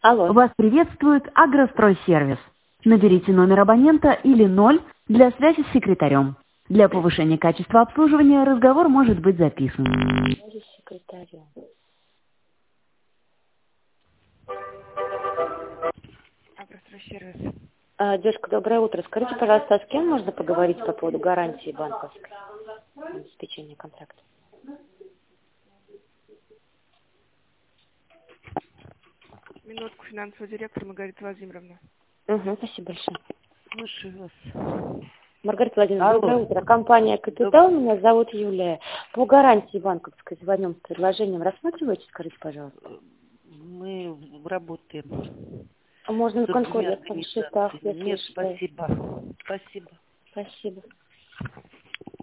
Алло. Вас приветствует Агростройсервис. Наберите номер абонента или 0 для связи с секретарем. Для повышения качества обслуживания разговор может быть записан. Связи с секретарем. Агростройсервис. Девушка, доброе утро. Скажите, пожалуйста, а с кем можно поговорить по поводу гарантии банковской обеспечения контракта? Минутку, финансовый директор Маргарита Владимировна. Угу, спасибо большое. Слушаю вас. Маргарита Владимировна, Алло. доброе утро. Компания «Капитал», меня зовут Юлия. По гарантии банковской звоним с предложением. Рассматриваете, скажите, пожалуйста? Мы работаем А можно на с другими конкурентных счетах, организациями. если Нет, что. спасибо. Спасибо. Спасибо.